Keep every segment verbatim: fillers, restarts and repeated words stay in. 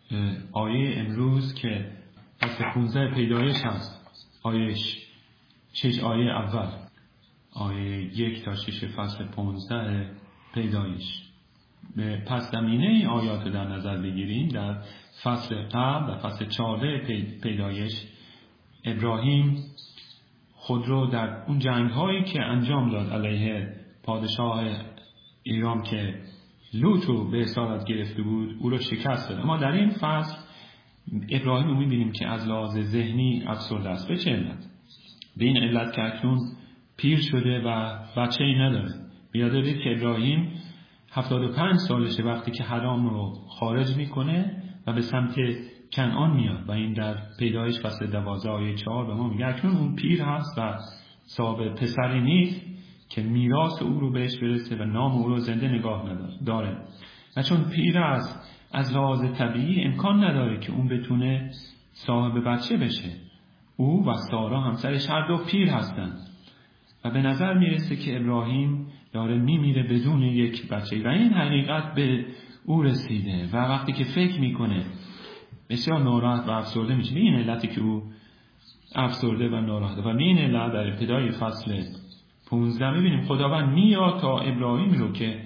آیه امروز که فصل پانزده پیدایش هست، آیه شش آیه اول، آیه یک تا شش فصل پانزده پیدایش. به پس زمینه آیات در نظر بگیریم، در فصل قبل و فصل چهارده پیدایش ابراهیم خود رو در اون جنگ هایی که انجام داد علیه پادشاه ایران که لوط رو به اسارت گرفته بود، او رو شکست داد. اما در این فصل ابراهیم رو می‌بینیم که از لحاظ ذهنی افسرده است. به چه علت؟ به این علت که اکنون پیر شده و بچه‌ای نداره. یاد بدید که ابراهیم هفتاد و پنج سالشه وقتی که حرام رو خارج میکنه و به سمت کنعان میاد و این در پیدایش فصل دوازده آیه چهار به ما میگه اکنون اون پیر هست و صاحب پسری نیست که میراث او رو بهش برسه و نام او رو زنده نگاه داره. و چون پیر است از لحاظ طبیعی امکان نداره که اون بتونه صاحب بچه بشه. او و سارا همسرش هر دو پیر هستن و به نظر میرسه که ابراهیم داره میمیره بدون یک بچه و این حقیقت به او رسیده و وقتی که فکر میکنه بسیار ناراحت و افسرده میشه. به این علتی که او افسرده و ناراحته و به این علت در ابتدای فصل پانزده میبینیم خداوند میاد تا ابراهیم رو که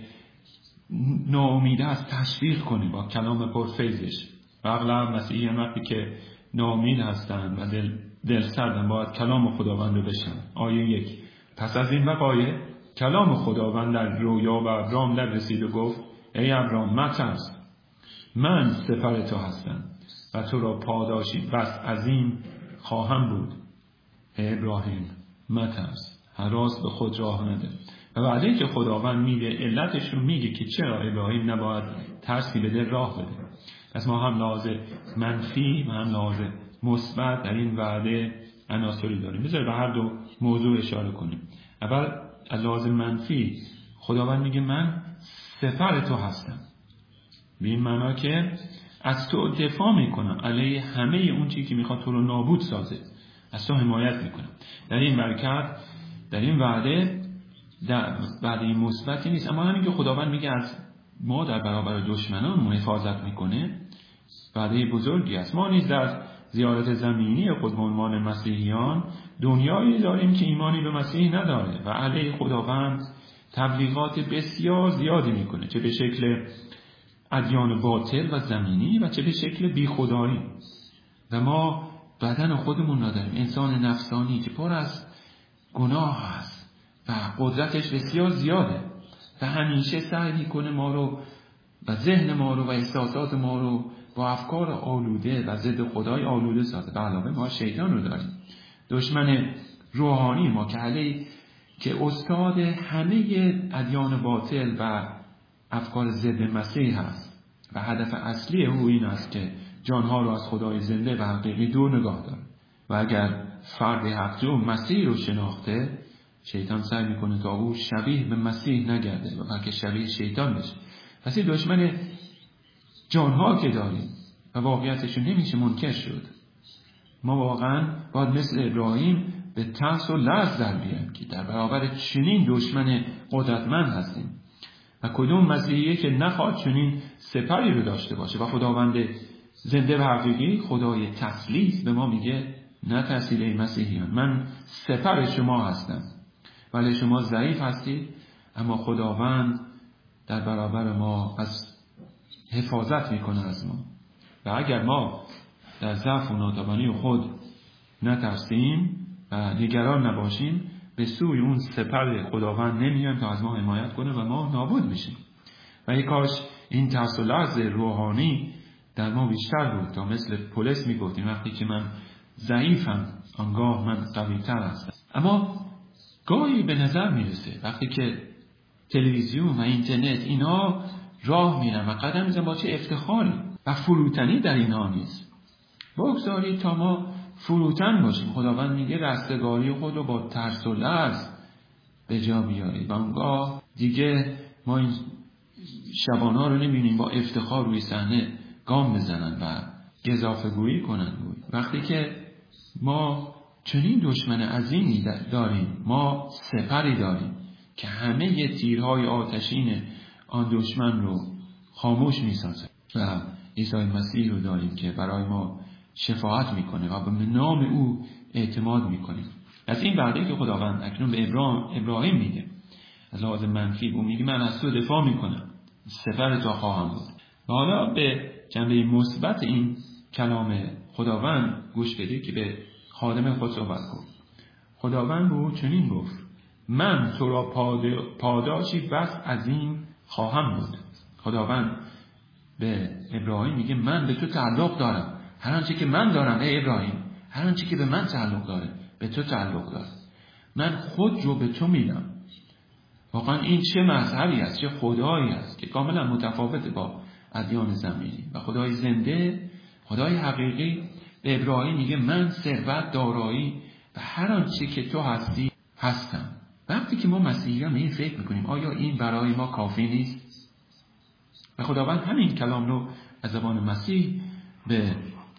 ناامیده است تشویق کنه با کلام پرفیضش. و اغلب مسیحیان وقتی که ناامید هستند و دل دل سردن باید کلام خداوند رو بشنون. آیه یک: پس از این وقایع کلام خداوند در رویا به ابرام در رسید و گفت ای ابرام مترس، من سپر تو هستم و تو را پاداشی بس عظیم خواهم بود. ای ابراهیم مترس، هراس به خود راه نده. و بعدی که خداوند میگه علتش رو میگه که چرا ابراهیم نباید ترسی بده راه بده. پس ما هم لحاظ منفی و هم لحاظ مثبت در این وعده عناصری داریم. بذار به هر دو موضوع اشاره کنیم. اول از لحاظ منفی خداوند میگه من سپر تو هستم، به این معنا که از تو دفاع میکنم علیه همه اون چیزی که میخواد تو رو نابود سازه، از تو حمایت میکنم. در این برکت در این وعده در وعده مثبتی نیست، اما همین که خداوند میگه از ما در برابر دشمنان حفاظت میکنه وعده بزرگی است. ما نیز در زیارت زمینی خود به عنوان مسیحیان دنیایی داریم که ایمانی به مسیح نداره و علیه خداوند تبلیغات بسیار زیادی میکنه، چه به شکل ادیان باطل و زمینی و چه به شکل بی خدایی. و ما بدن خودمون نداریم، انسان نفسانی که پر از گناه هست و قدرتش بسیار زیاده و همیشه سعی میکنه ما رو و ذهن ما رو و احساسات ما رو با افکار آلوده و ضد خدای آلوده سازه. به علاوه ما شیطان رو داریم، دشمن روحانی ما که علیه که استاد همه ادیان باطل و افکار ضد مسیح هست و هدف اصلی او این است که جانها رو از خدای زنده و حقیقی دور نگاه داره. و اگر فرد حقجو مسیح رو شناخته، شیطان سعی میکنه تا او شبیه به مسیح نگرده و بلکه شبیه شیطان بشه. پس این دشمن جانها که داریم و واقعیتشون نمیشه منکر شد. ما واقعا باید مثل ابراهیم به ترس و لرز در بیایم که در برابر چنین دشمن قدرتمند هستیم و کدوم مسیحیه که نخواد چنین سپری رو داشته باشه. و خداوند زنده و حقیقی خدای تسلیس به ما میگه نه ترسید ای مسیحیان، من سپر شما هستم. ولی شما ضعیف هستید اما خداوند در برابر ما از حفاظت میکنه از ما. و اگر ما در ضعف و ناتوانی خود نترسیم و نگران نباشیم، به سوی اون سپر خداوند نمیایم تا از ما حمایت کنه و ما نابود میشیم. و ای کاش این ترس و لرز روحانی در ما بیشتر بود تا مثل پولس میگفتیم وقتی که من ضعیفم آنگاه من قوی‌تر هستم. اما گاهی به نظر میرسه وقتی که تلویزیون و اینترنت اینا راه میرن و قدم میزن با چه افتخاری و فروتنی در اینها نیست. بگذارید تا ما فروتن باشیم. خداوند میگه رستگاری خود رو با ترس و لرز به جا بیارید و اونگاه دیگه ما این شبانها رو نمیبینیم با افتخار روی صحنه گام بزنن و گزافه گویی کنن. وقتی که ما چنین دشمن عظیمی داریم، ما سپری داریم که همه تیرهای آتشین آن دشمن رو خاموش میسازه و عیسی مسیح رو داریم که برای ما شفاعت میکنه و به نام او اعتماد میکنیم. از این وعده که خداوند اکنون به ابراهیم ابراهیم میده از لحاظ منفی، او میگه من از تو دفاع میکنم، سپر تو خواهم بود. و حالا به جنبه مثبت این کلام خداوند گوش بده که به خادم خود صحبت کن. خداوند به او چنین گفت: من تو را پاداشی بس عظیم خواهم بود. خداوند به ابراهیم میگه من به تو تعلق دارم، هر آنچه که من دارم ای ابراهیم، هر آنچه که به من تعلق داره به تو تعلق داره. من خود رو به تو میدم. واقعا این چه مذهبی است، چه خدایی است که کاملا متفاوت با ادیان زمینی. و خدای زنده، خدای حقیقی به ابراهیم میگه من ثروت، دارایی و هر آنچه که تو هستی هستم. وقتی که ما مسیحیان این فکر میکنیم آیا این برای ما کافی نیست؟ و خداوند همین کلام رو از زبان مسیح به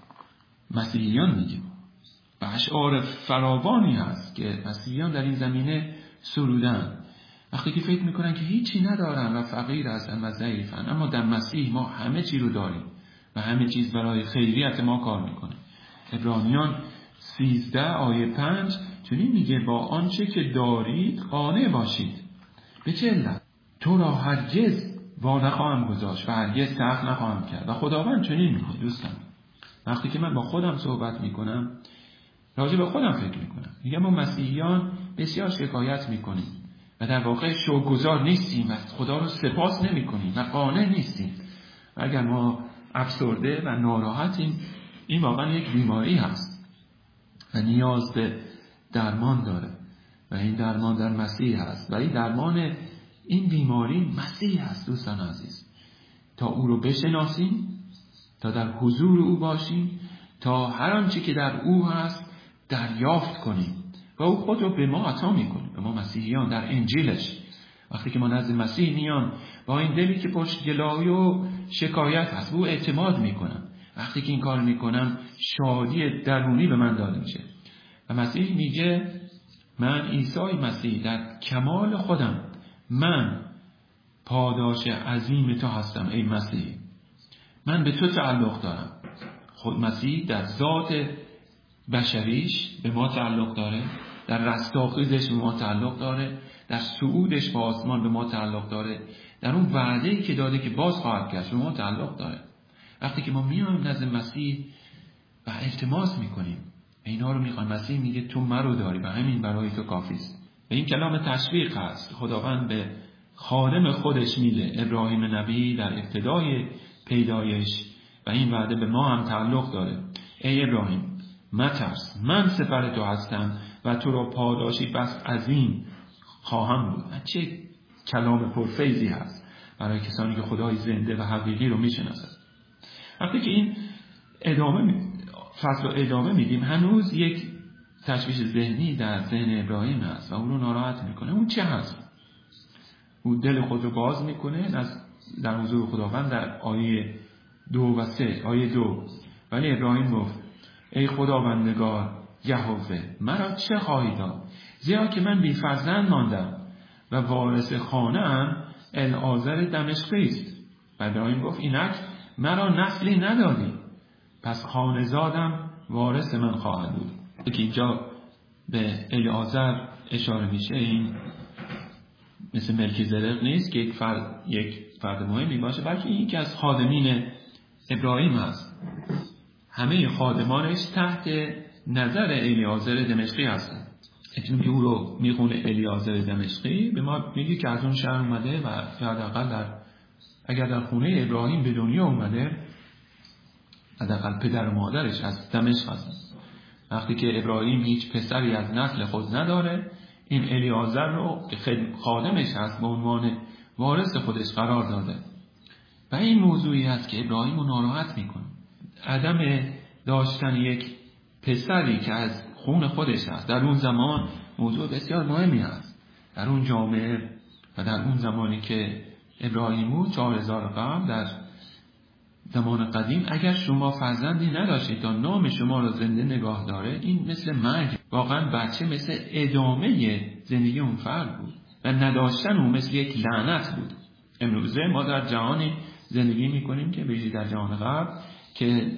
مسیحیان میگه و اشعار فراوانی هست که مسیحیان در این زمینه سرودن. وقتی که فکر میکنن که هیچی ندارن و فقیر هستن و ضعیفن، اما در مسیح ما همه چی رو داریم و همه چیز برای خیریت ما کار میکنه. عبرانیان سیزده آیه پنج چنین میگه با آنچه که دارید قانع باشید. به چه علت؟ تو را هرگز وا نخواهم گذاشت و هرگز سخت نخواهم کرد. و خداوند چنین میگه دوستان، وقتی که من با خودم صحبت میکنم راجع به خودم فکر میکنم، میگم ما مسیحیان بسیار شکایت میکنیم و در واقع شکرگزار نیستیم و خدا رو سپاس نمی کنیم و قانع نیستیم. و اگر ما افسرده و ناراحتیم، این واقعا یک بیماری هست و نیاز به درمان داره و این درمان در مسیح هست و این درمان این بیماری مسیح هست. دوستان عزیز، تا او رو بشناسیم، تا در حضور او باشیم، تا هر آنچه که در او هست دریافت کنیم و او خود رو به ما عطا میکنه. به ما مسیحیان در انجیلش وقتی که ما نزد مسیح میان با این دلی که پشت گلایه و شکایت هست، او اعتماد میکنم. وقتی که این کار میکنم شادی درونی به من داده میشه و مسیح میگه من عیسی مسیح در کمال خودم، من پاداش عظیم تو هستم ای مسیح، من به تو تعلق دارم. خود مسیح در ذات بشریش به ما تعلق داره، در رستاخیزش به ما تعلق داره، در صعودش به آسمان به ما تعلق داره، در اون وعده‌ای که داده که باز خواهد گشت به ما تعلق داره. وقتی که ما میایم نزد مسیح و التماس میکنیم اینا رو میخوایم، مسیح میگه تو مرا داری و همین برای تو کافی است. و این کلام تشویق هست خداوند به خادم خودش میده، ابراهیم نبی در ابتدای پیدایش، و این وعده به ما هم تعلق داره. ای ابراهیم مترس، من سپر تو هستم و تو را پاداشی بس عظیم خواهم بود. چه کلام پرفیضی هست برای کسانی که خدای زنده و حقیقی رو میشناسند. وقتی که این ادامه فصل رو ادامه میدیم، هنوز یک تشویش ذهنی در ذهن ابراهیم هست و اون رو ناراحت میکنه. اون چه هست؟ اون دل خود رو باز میکنه از در حضور خداوند در آیه دو و سه. آیه دو: ولی ابراهیم گفت ای خداوندگار یهوه، مرا چه خواهی داد؟ زیرا که من بی فرزند ماندم و وارث خانه‌ام العازر دمشقی است. و ابراهیم گفت اینک مرا نسلی ندادی، پس خانه‌زادم وارث من خواهد بود. که اینجا به العازر اشاره میشه، این مثل ملکیزدق نیست که یک فرد یک فرد مهمی باشه، بلکه این یکی از خادمین ابراهیم هست. همه خادمانش تحت نظر الیعازر دمشقی هستند. اکنون که او رو میخونه الیعازر دمشقی، به ما میگه که از اون شهر اومده و حداقل در اگر در خونه ابراهیم به دنیا اومده، حداقل پدر و مادرش از دمشق هستند. وقتی که ابراهیم هیچ پسری از نسل خود نداره، این الیعازر رو که خادمش هست به عنوان وارث خودش قرار داده. و این موضوعی هست که ابراهیم رو ناراحت میکنه، عدم داشتن یک پسری که از خون خودش هست. در اون زمان موضوع بسیار مهمی هست، در اون جامعه و در اون زمانی که ابراهیم بود چهار هزار قبل، در زمان قدیم، اگر شما فرزندی نداشتید تا نام شما را زنده نگاه داره، این مثل مرگ. واقعا بچه مثل ادامه زندگی اون فرد بود و نداشتن اون مثل یک لعنت بود. امروزه ما در جهانی زندگی میکنیم که به در جهان غرب که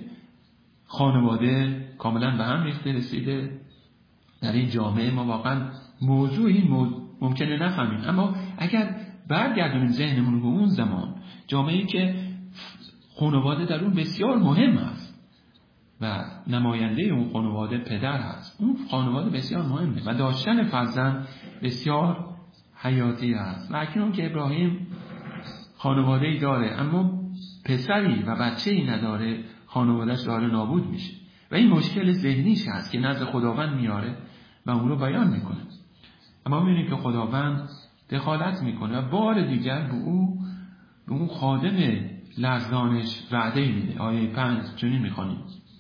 خانواده کاملا به هم ریخته رسیده. در این جامعه ما واقعا موضوع این موضوع ممکنه نفهمیم، اما اگر برگردونیم ذهنمون به اون زمان، جامعه‌ای که خانواده در اون بسیار مهم است و نماینده اون خانواده پدر هست، اون خانواده بسیار مهمه و داشتن فرزند بسیار حیاتی است. و اکنون که ابراهیم خانواده‌ای داره اما پسری و بچه‌ای نداره، خانواده‌اش داره نابود میشه و این مشکل ذهنیش هست که نزد خداوند میاره و اون رو بیان میکنه. اما می‌بینیم که خداوند دخالت میکنه و بار دیگر به او به اون خادم لرزانش وعده میده. آیه پنج چنین میخوانیم: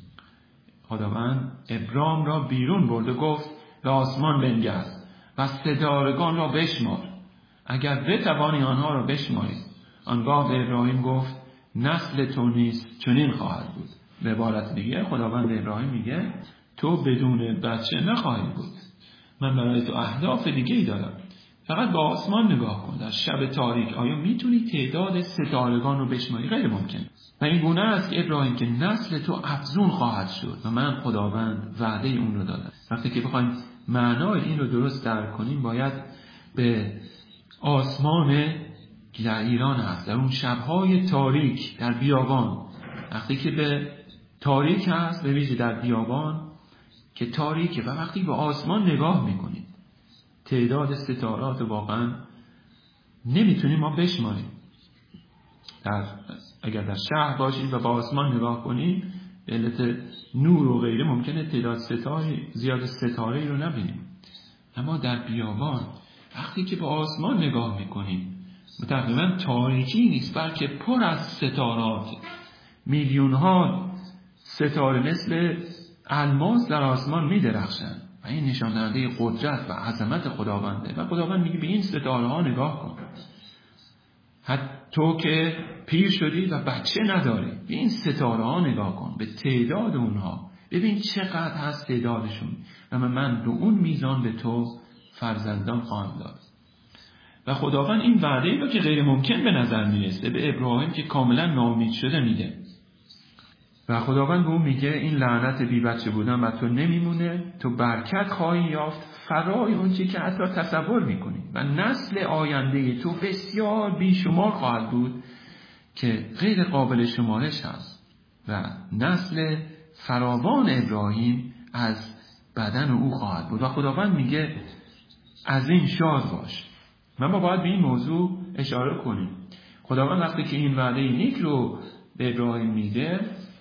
خداوند ابرام را بیرون برد و گفت به آسمان بنگر و ستارگان را بشمار، اگر بتوانی آنها را بشماری. آنگاه به ابراهیم گفت نسل تو نیز چنین خواهد بود. به عبارت دیگه خداوند به ابراهیم میگه تو بدون بچه نخواهی بود، من برای تو اهداف دیگه ای دارم. فقط به آسمان نگاه کن در شب تاریک، آیا میتونی تعداد ستارگان رو بشماری؟ غیر ممکن. و این گونه است که ابراهیم که نسل تو افزون خواهد شد و من خداوند وعده اون رو دادم. وقتی که بخوایم معنای این رو درست درک کنیم، باید به آسمان که در ایران هست، در اون شبهای تاریک در بیابان، وقتی که به تاریک هست، به ویژه در بیابان که تاریکه و وقتی به آسمان نگاه میکنیم، تعداد ستارات واقعا نمیتونیم ما بشماریم. در اگر در شهر باشید و به آسمان نگاه کنیم، به علت نور و غیره ممکنه تعداد ستاره زیاد ستاره رو نبینیم. اما در بیابان وقتی که به آسمان نگاه میکنیم، تقریبا تاریکی نیست بلکه پر از ستارات، میلیون ها ستاره مثل الماس در آسمان میدرخشند و این نشان دهنده قدرت و عظمت خداونده. و خداوند میگه به این ستاره ها نگاه کن، حتی تو که پیر شدی و بچه نداری، به این ستاره ها نگاه کن، به تعداد اونها ببین چقدر هست تعدادشون و من به اون میزان به تو فرزندان خواهم داد. و خداوند این وعده ای رو که غیر ممکن به نظر میرسه به ابراهیم که کاملا ناامید شده میده و خداوند به اون میگه این لعنت بی بچه بودن بر تو نمیمونه، تو برکت خواهی یافت فرای اون چی که حتی تصور میکنی و نسل آینده تو بسیار بیشمار خواهد بود که غیر قابل شمارش هست و نسل فراوان ابراهیم از بدن او خواهد بود. و خداوند میگه از این شاد باش. من ما باید به این موضوع اشاره کنیم. خداوند وقتی که این وعده نیک رو به ابراهیم میده،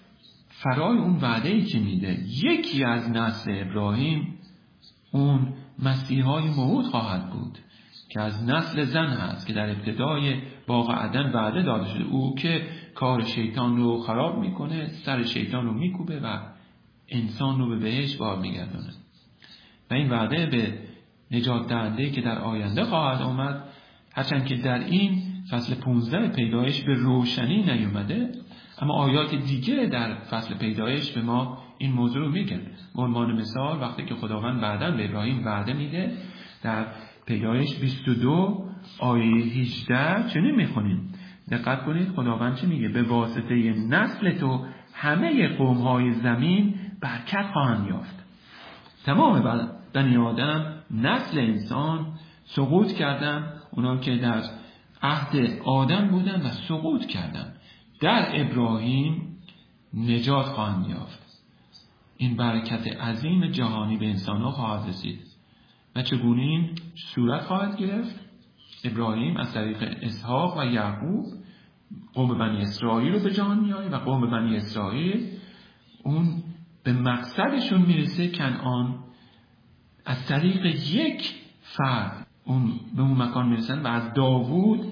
فرای اون وعده‌ای که میده یکی از نسل ابراهیم اون مسیحای موعود خواهد بود که از نسل زن هست که در ابتدای باغ عدن وعده داده شده، او که کار شیطان رو خراب میکنه، سر شیطان رو میکوبه و انسان رو به بهشت بار میگردونه. و این وعده به نجات دهنده که در آینده خواهد آمد، هرچند که در این فصل پانزده پیدایش به روشنی نیومده، اما آیات دیگه در فصل پیدایش به ما این موضوع رو میگن. به عنوان مثال وقتی که خداوند بعداً به ابراهیم وعده میده، در پیدایش بیست و دو آیه هجده چنین میخونیم، دقت کنید خداوند چه میگه؟ به واسطه نسل تو همه قوم‌های زمین برکت خواهند یافت. تمام بنی آدم نسل انسان سقوط کردن، اونا که در عهد آدم بودن و سقوط کردن، در ابراهیم نجات خواهند یافت. این برکت عظیم جهانی به انسان‌ها خواهد رسید. و چگونه این صورت خواهد گرفت؟ ابراهیم از طریق اسحاق و یعقوب قوم بنی اسرائیل رو به جهان میاره و قوم بنی اسرائیل اون به مقصدشون میرسه، کنعان، از طریق یک فرد اون به اون مکان میرسن و از داوود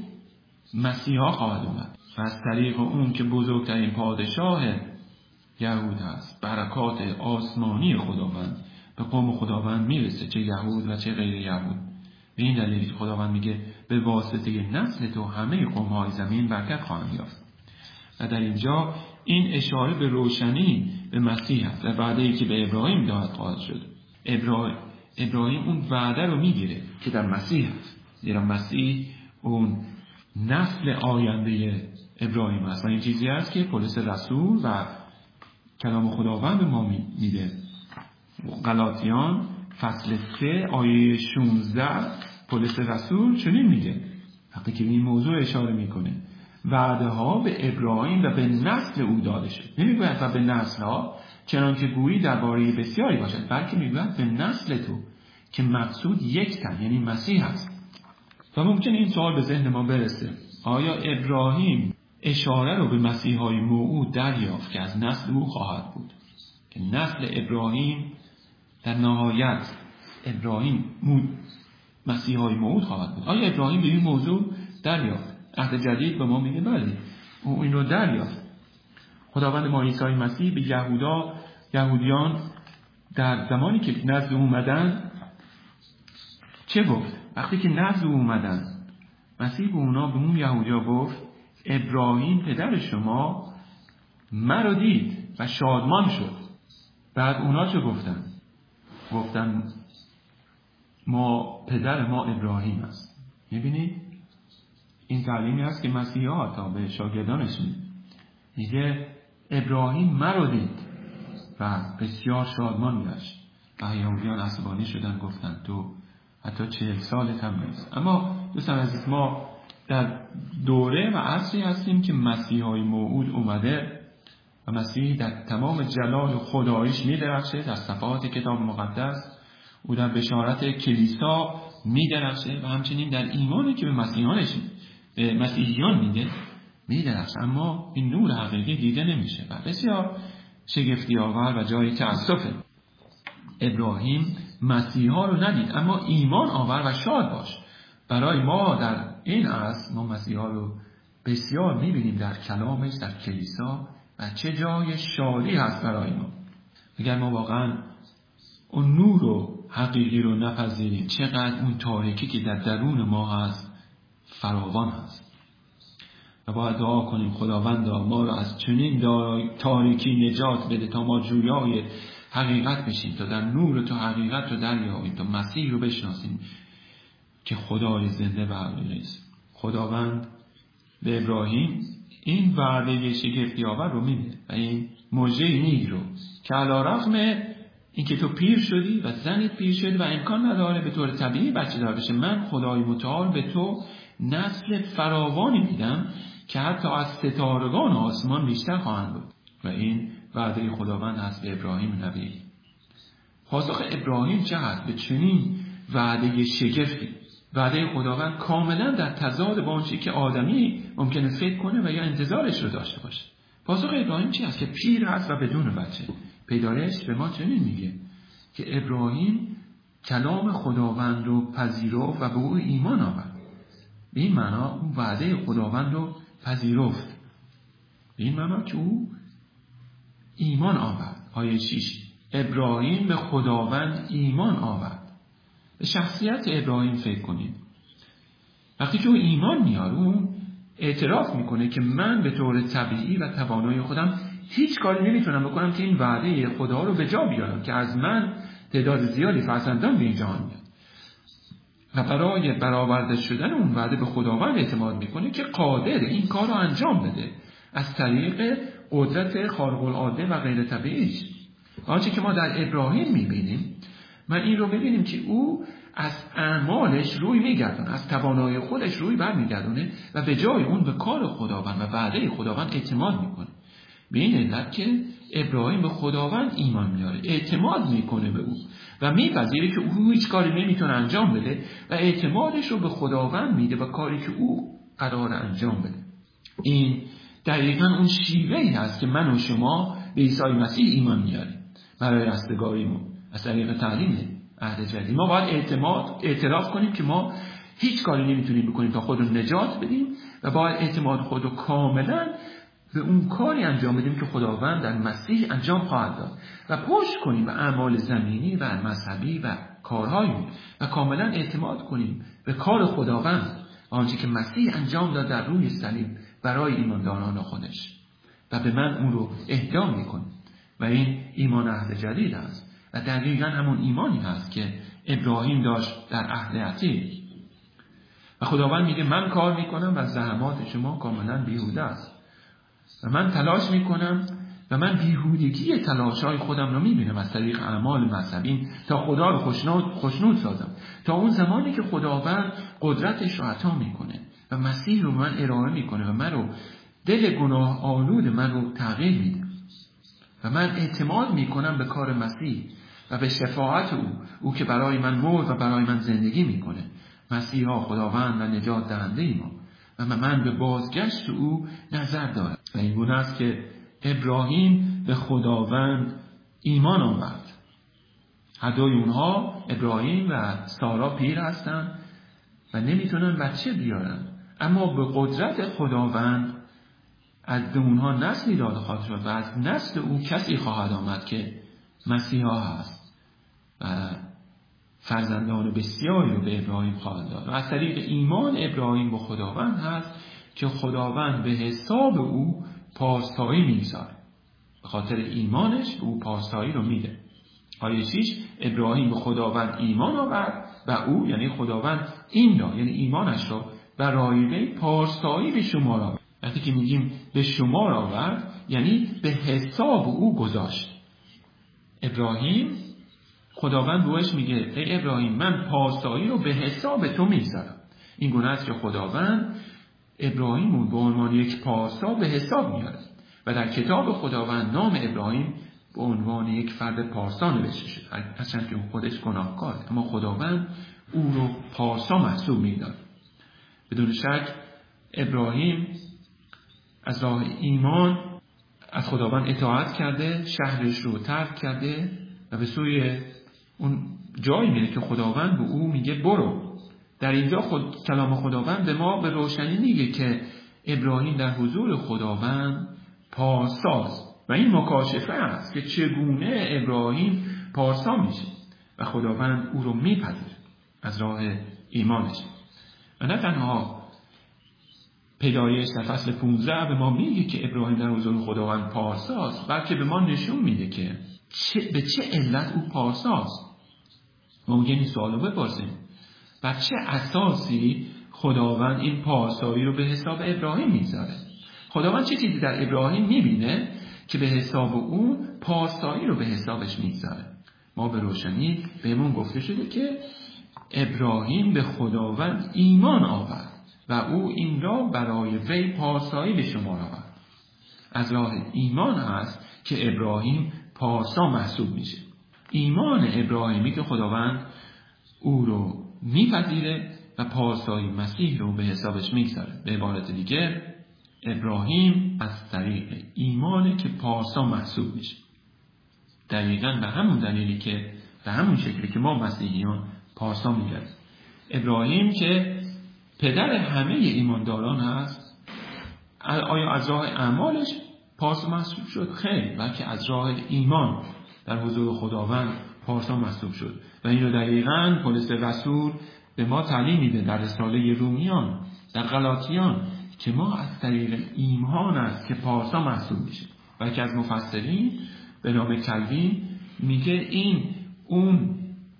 مسیحا خواهد اومد و از طریق اون که بزرگترین پادشاه یهود هست برکات آسمانی خداوند به قوم خداوند میرسه، چه یهود و چه غیر یهود. به این دلیل که خداوند میگه به واسطه نسل تو همه قوم‌های زمین برکت خواهند یافت. و در اینجا این اشاره به روشنی به مسیح است و وعده‌ای که به ابراهیم داد خواهد شد. ابراهیم ابراهیم اون وعده رو میگیره که در مسیح هست، زیرا مسیح اون نسل آینده ابراهیم است و این چیزی است که پولس رسول و کلام خداوند به ما میده. غلاطیان فصل سه آیه شانزده پولس رسول چنین میگه وقتی که این موضوع اشاره میکنه وعده ها به ابراهیم و به نسل او داده شد. نمیگوید و به نسل ها چنان که گویی درباره بسیاری باشد، بلکه میگوید به نسل تو که مقصود یک تن یعنی مسیح است. و ممکن این سوال به ذهن ما برسه، آیا ابراهیم اشاره رو به مسیحای موعود دریافت که از نسل او خواهد بود، که نسل ابراهیم در نهایت ابراهیم مسیحای موعود خواهد بود؟ آیا ابراهیم به این موضوع دریافت؟ عهد جدید به ما میگه بله او این رو دریافت. خداوند ما عیسی مسیح به یهودا یهودیان در زمانی که نزد او اومدن چه گفت؟ وقتی که نزد او اومدن مسیح به اونا به اون یهودیا گفت ابراهیم پدر شما مرا دید و شادمان شد. بعد اونا چه گفتن؟ گفتن ما پدر ما ابراهیم است. میبینید این تعلیمی است که مسیح ها تا به شاگردانش میگه ابراهیم مرا دید و بسیار شادمان گشت و یهودیان عصبانی شدن، گفتن تو حتی چهل سالت هم نیست. اما دوستان عزیز ما در دوره و عصری هستیم که مسیحای موعود اومده و مسیح در تمام جلال خداییش می‌درخشه. در صفحات کتاب مقدس او در بشارت کلیسا می‌درخشه و همچنین در ایمانی که به مسیحیانش به مسیحیان میده می‌درخشه، اما این نور حقیقی دیده نمیشه و بسیار شگفتی آور و جای تأسفه. ابراهیم مسیحا رو ندید اما ایمان آور و شاد باش. برای ما در این عصر ما مسیحا رو بسیار می‌بینیم در کلامش، در کلیسا و چه جای شادی هست برای ما. اگر ما واقعا اون نور و حقیقی رو نپذیریم، چقدر اون تاریکی که در درون ما هست فراوان هست. و باید دعا کنیم خداوندا ما رو از چنین تاریکی نجات بده تا ما جویای حقیقت بشیم، تا در نور تو حقیقت رو دریابیم، تا مسیح رو بشناسیم که خدای زنده و حقیقی است. خداوند به ابراهیم این وعده شگفتی آور رو میده و این مژده نیک رو که علی‌رغم اینکه تو پیر شدی و زنت پیر شده و امکان نداره به طور طبیعی بچه دار بشه، من خدای متعال به تو نسل فراوانی میدم که حتی از ستارگان آسمان بیشتر خواهند بود. و این وعده خداوند هست به ابراهیم نبی. پاسخ ابراهیم چه هست به چنین وعده شگفتی؟ وعده خداوند کاملا در تضاد با آنچه که آدمی ممکنه فکر کنه و یا انتظارش رو داشته باشه. پاسخ ابراهیم چی هست؟ که پیر هست و بدون بچه. پیدایش به ما چنین میگه که ابراهیم کلام خداوند رو پذیرفت و به او ایمان آورد. به این معنا اون وعده خداوند رو پذیرفت، به این معنا که او ایمان آورد. آیه شش ابراهیم به خداوند ایمان آورد. به شخصیت ابراهیم فکر کنید. وقتی که او ایمان میاره اون اعتراف میکنه که من به طور طبیعی و توانایی خودم هیچ کاری نمیتونم بکنم که این وعده خدا رو به جا بیارم که از من تعداد زیادی فرزندان به این جهان میاد. و برای برآورده شدن اون وعده به خداوند اعتماد میکنه که قادر این کار رو انجام بده از طریق قدرت خارق العاده و غیر طبیعیش. آنچه که ما در ابراهیم میبینیم، من این رو میبینیم که او از اعمالش روی میگردونه، از توانایی خودش روی برمیگردونه و به جای اون به کار خداوند و وعده خداوند اعتماد میکنه. به این علت که ابراهیم به خداوند ایمان میاره، اعتماد میکنه به او و میپذیره که او هیچ کاری نمیتونه انجام بده و اعتمادش رو به خداوند میده و کاری که او قرار انجام بده. این دقیقاً اون شیوهی هست که من و شما به عیسی مسیح ایمان میاریم برای رستگاریمون از طریق تعلیم عهد جدید. ما باید اعتماد اعتراف کنیم که ما هیچ کاری نمیتونیم بکنیم تا خودمون نجات بدیم و باید اعتماد خود رو کاملا به اون کاری انجام بدیم که خداوند در مسیح انجام خواهد داد و پشت کنیم به اعمال زمینی و مذهبی و کارهایی و کاملا اعتماد کنیم به کار خداوند آنچه که مسیح انجام داد در روی صلیب برای ایمانداران خودش و به من اون رو اهدا میکنه. و این ایمان عهد جدید است و دقیقاً همون ایمانی هست که ابراهیم داشت در عهد عتیق. و خداوند میگه من کار میکنم و زحمات شما کاملا بیهوده است. و من تلاش میکنم و من بیهودگی تلاش‌های خودم رو میبینم از طریق اعمال مذهبی تا خدا رو خوشنود خوشنود سازم، تا اون زمانی که خداوند قدرتش رو عطا میکنه و مسیح رو من ارائه میکنه و من رو دل گناه آلود من رو تغییر میده و من اعتماد میکنم به کار مسیح و به شفاعت او، او که برای من مرد و برای من زندگی میکنه. مسیحا خداوند و نجات دهنده ما و من به بازگشت او نظر دارم. و این گونه است که ابراهیم به خداوند ایمان آورد. هر دوی اونها، ابراهیم و سارا، پیر هستند و نمیتونن بچه بیارن، اما به قدرت خداوند از اونها نسلی داده خواهد شد و از نسل او کسی خواهد آمد که مسیحا هست و فرزندان بسیاری رو به ابراهیم خواهد داد و از طریق ایمان ابراهیم به خداوند هست که خداوند به حساب او پاسداری میگذاره. به خاطر ایمانش به او پاسداری رو میده. آیه شش، ابراهیم به خداوند ایمان آورد و او یعنی خداوند این را یعنی ایمانش را برای وی پاسداری به شمار آورد. وقتی که میگیم به شمار آورد یعنی به حساب او گذاشت. ابراهیم، خداوند بهش میگه ای ابراهیم من پاسداری رو به حساب تو میذارم. این گونه است که خداوند ابراهیم رو به عنوان یک پاسدار به حساب میاره و در کتاب خداوند نام ابراهیم به عنوان یک فرد پارسا نوشته شده، هرچند که اون خودش گناهکاره، اما خداوند او رو پارسا محسوب میداد. بدون شک ابراهیم از راه ایمان از خداوند اطاعت کرده، شهرش رو ترک کرده و به سوی اون جایی میره که خداوند به او میگه برو. در اینجا خود کلام خداوند به ما به روشنی میگه که ابراهیم در حضور خداوند پارساست و این مکاشفه است که چگونه ابراهیم پارسا میشه و خداوند او رو میپذیره از راه ایمانش. و نه تنها پیدایش در فصل پانزده به ما میگه که ابراهیم در حضور خداوند پارساست، بلکه به ما نشون میده که چه به چه علت او پارساست. ما ممکنه این سوالو بپرسیم بر چه اساسی خداوند این پارسایی رو به حساب ابراهیم میذاره؟ خداوند چه چیزی در ابراهیم میبینه که به حساب اون پارسایی رو به حسابش میذاره؟ ما به روشنی بهمون گفته شده که ابراهیم به خداوند ایمان آورد و او این را برای وی پارسایی به شمار آورد. از راه ایمان هست که ابراهیم پارسا محسوب میشه. ایمان ابراهیمی که خداوند او رو میپذیره و پارسایی مسیح رو به حسابش میگذاره. به عبارت دیگه ابراهیم از طریق ایمانه که پارسا محسوب میشه. دقیقاً به همون دلیلی که به همون شکلی که ما مسیحیان پارسا میگردیم. ابراهیم که پدر همه ایمانداران هست، آیا از راه اعمالش پارسا محسوب شد؟ خیر، بلکه از راه ایمان در حضور خداوند پارسا محسوب شد. و این رو دقیقاً پولس رسول به ما تعلیم میده در رساله رومیان، در غلاطیان، که ما از طریق ایمان است که پارسا محسوب میشه. بلکه از مفسرین به نام کلوین میگه این اون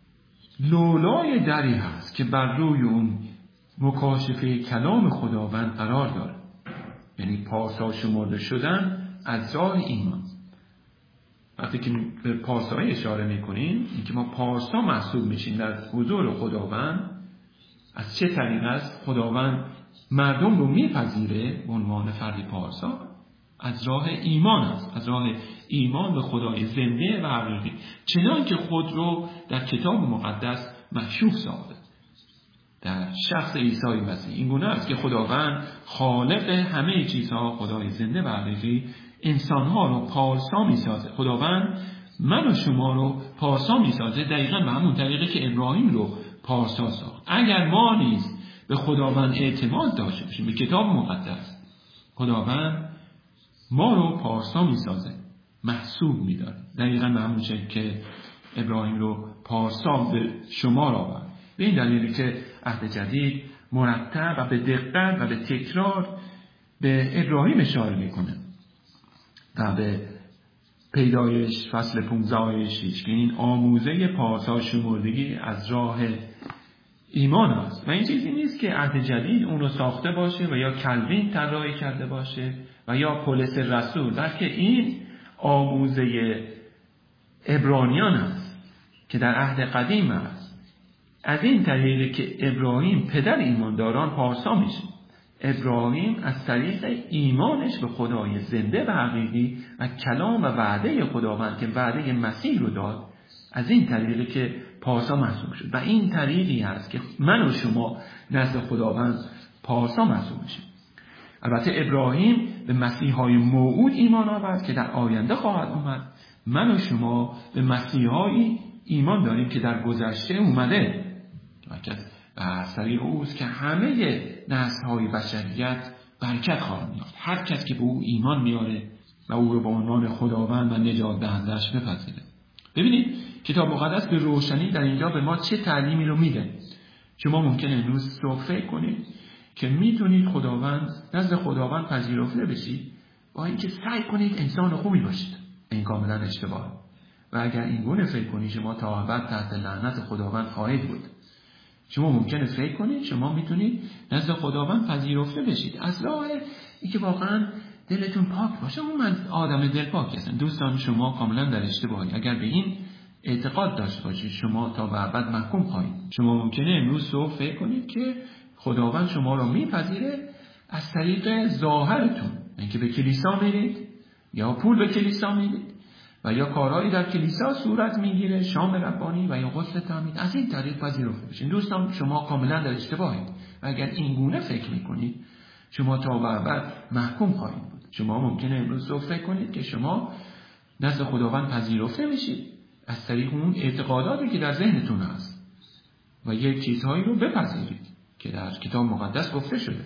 لولای دری هست که بر روی اون مکاشفه کلام خداوند قرار داره. یعنی پارسا شمرده شدن از راه ایمان. وقتی که به پارسایی اشاره میکنیم، این که ما پارسا محسوب میشیم در حضور خداوند، از چه طریق است خداوند مردم رو میپذیره به عنوان فردی پارسا؟ از راه ایمان است، از راه ایمان به خدای زنده و حقیقی، چنان که خود رو در کتاب مقدس مکشوف ساخته در شخص عیسی مسیح. این گونه است که خداوند خالق همه چیزها، خدای زنده و حقیقی، انسانها رو پارسا میسازه. خداوند من و شما رو پارسا میسازه دقیقاً به همون طریقه که ابراهیم رو پارسا ساخت. اگر ما نیز به خداوند اعتماد داشته باشیم به کتاب مقدس، خداوند ما رو پارسا میسازه، محسوب میداره، دقیقاً به همون شکل که ابراهیم رو پارسا به شمار آورد. به این دلیلی که عهد جدید مرتب و به دقت و به تکرار به ابراهیم اشاره میکنه و به پیدایش فصل پانزده آیه شش که این آموزه پارسا شمردگی از راه ایمان است. و این چیزی نیست که عهد جدید اون رو ساخته باشه و یا کلوین طراحی کرده باشه و یا پولس رسول، بلکه این آموزه عبرانیان است که در عهد قدیم است. از این طریقی که ابراهیم پدر ایمانداران پارسا میشه. ابراهیم از طریق ایمانش به خدای زنده و حقیقی و کلام و وعده خداوند که وعده مسیح رو داد، از این طریقی که پارسا محسوب شد و این طریقی هست که من و شما نزد خداوند پارسا محسوب میشیم. البته ابراهیم به مسیحای موعود ایمان آورد که در آینده خواهد اومد. من و شما به مسیحایی ایمان داریم که در گذشته اومده و از طریق اوست که همه نسل‌های بشریت برکت خواهند یافت. هر کس که به او ایمان میاره و او رو به عنوان خداوند و نجات دهنده‌اش بپذیره. ببینید کتاب مقدس به روشنی در اینجا به ما چه تعلیمی رو میده. شما ممکنه امروز صبح فکر کنید که میتونید خداوند نزد خداوند پذیرفته بشید با اینکه سعی کنید انسان خوبی باشید. این کاملا اشتباهه. و اگر این گونه فکر کنید شما تا ابد تحت لعنت خداوند خواهید بود. شما ممکنه فکر کنید شما میتونید نزد خداوند پذیرفته بشید از راه اینکه واقعا دلتون پاک باشه. اون من آدم دل پاک هستم. دوستان شما کاملا در اشتباهی. اگر به این اعتقاد داشته باشید شما تا به ابد محکوم خواهید. شما ممکنه امروز صبح فکر کنید که خداوند شما رو میپذیره از طریق ظاهرتون، اینکه به کلیسا میرید یا پول به کلیسا میدید و یا کارهایی در کلیسا صورت میگیره، شام ربانی و یا غسل تعمید، از این طریق پذیرفته بشین. دوستان شما کاملا در اشتباهید و اگر این گونه فکر میکنید شما تا به ابد محکوم خواهید بود. شما ممکنه امروز صبح فکر کنید که شما نزد خداوند پذیرفته بشید از طریق اون اعتقاداتی که در ذهنتون هست و یک چیزهایی رو بپذیرید که در کتاب مقدس گفته شده.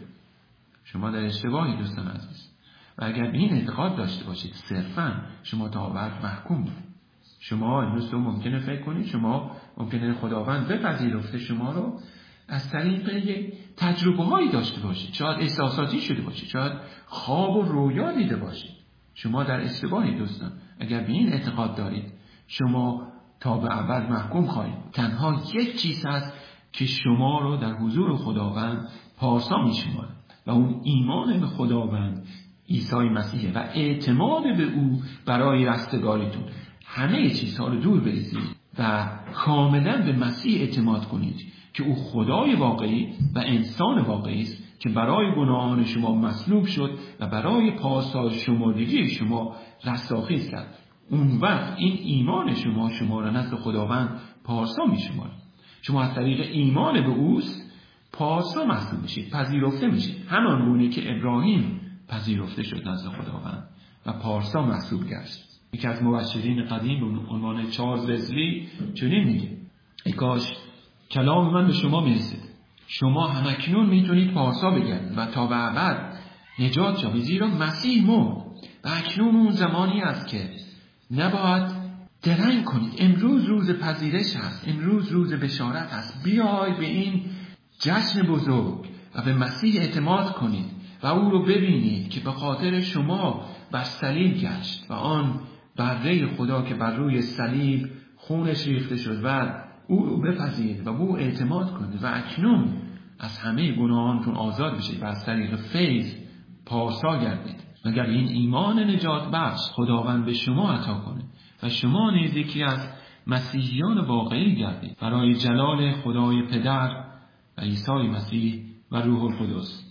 شما در اشتباهی دوستان عزیز. و اگر به این اعتقاد داشته باشید صرفاً شما تا ابد محکوم بود. شما امروز ممکنه فکر کنید شما ممکنه خداوند بپذیرفته شما رو از طریق یک تجربه هایی داشته باشید، شاید احساساتی شده باشید، شاید خواب و رویا دیده باشید. شما در اشتباهی دوستان. اگر به این اعتقاد دارید شما تا به ابد محکوم خواهید. تنها یک چیز هست که شما رو در حضور خداوند پارسا می‌شماره و اون ایمان به خداوند عیسی مسیح و اعتماد به او برای رستگاریتون. همه چیزها رو دور بریزید و کاملا به مسیح اعتماد کنید که او خدای واقعی و انسان واقعی است که برای گناهان شما مصلوب شد و برای پاسدار شمردگی شما رستاخیز کرد. اون وقت این ایمان شما شما را نزد خداوند پارسا می‌شماره. شما از طریق ایمان به اوست پارسا محسوب میشید، پذیرفته میشید، همان گونه که ابراهیم پذیرفته شد نزد خداوند و پارسا محسوب گشت. یکی از مبشرین قدیم به عنوان چارلز وزلی چنین میگه: ای کاش کلام من به شما میرسید. شما همکنون میتونید پارسا بگردید و تا به ابد نجات یابید، زیرا مسیح مرد و اکنون اون زمانی است که نباید درنگ کنید. امروز روز پذیرش هست، امروز روز بشارت هست. بیاید به این جشن بزرگ و به مسیح اعتماد کنید و او رو ببینید که به خاطر شما بر صلیب گشت و آن بره خدا که بر روی صلیب خونش ریخته شد و او رو بپذیرید و به او اعتماد کنید و اکنون از همه گناهانتون آزاد بشید و از طریق فیض پارسا گردید. مگر این ایمان نجات بخش خداوند به شما عطا کنه و شما نیز یکی از مسیحیان واقعی گردید برای جلال خدای پدر و عیسی مسیح و روح القدس.